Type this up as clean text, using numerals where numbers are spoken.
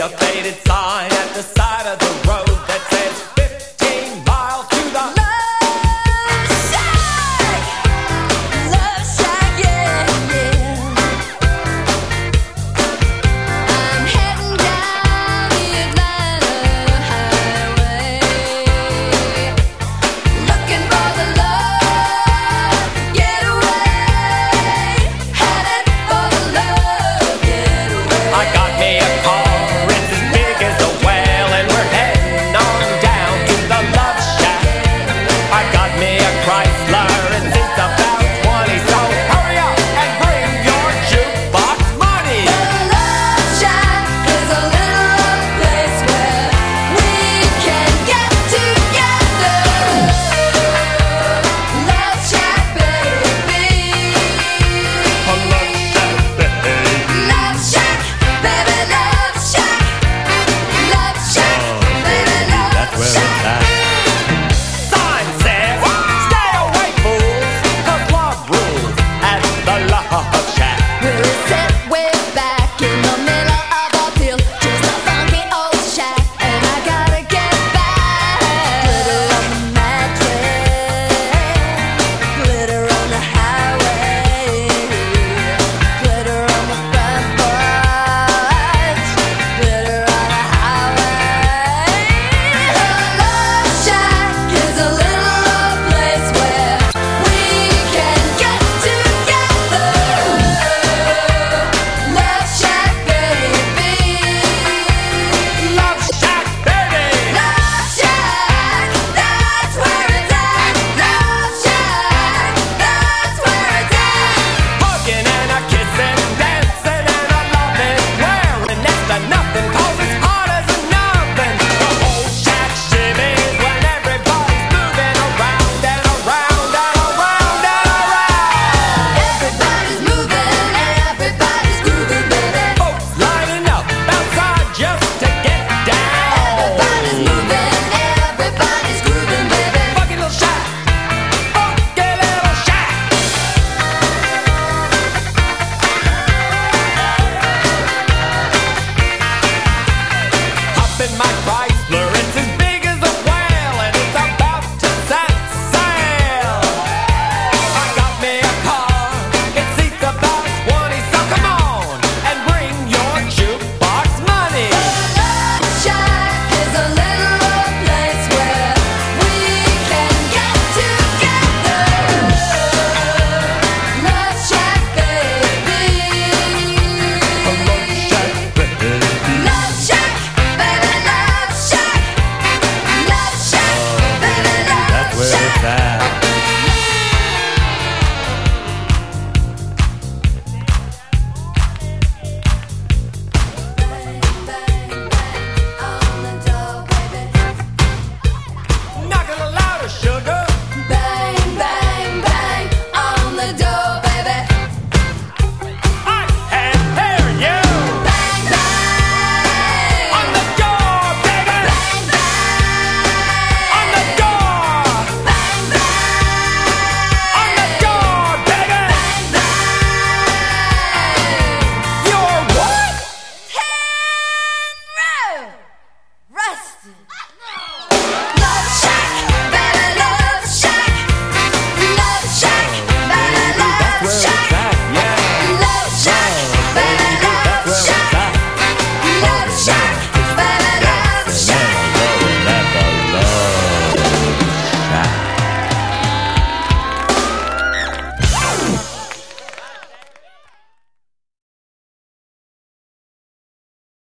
a faded sign at the side of the road that says 15 miles to the Love Shack, Love Shack, yeah, yeah. I'm heading down the Atlanta highway, looking for the love getaway, headed for the love getaway. I got me a car, it's as big as a whale, and we're heading on down to the Love Shack. I got me a Chrysler, and it's about 20, so hurry up and bring your jukebox money. The Love Shack is a little old place where we can get together. Love Shack, baby. Love Shack, baby, Love Shack. Love Shack, baby, Love Shack. Sign says, stay away, fools, 'cause love rules at the Love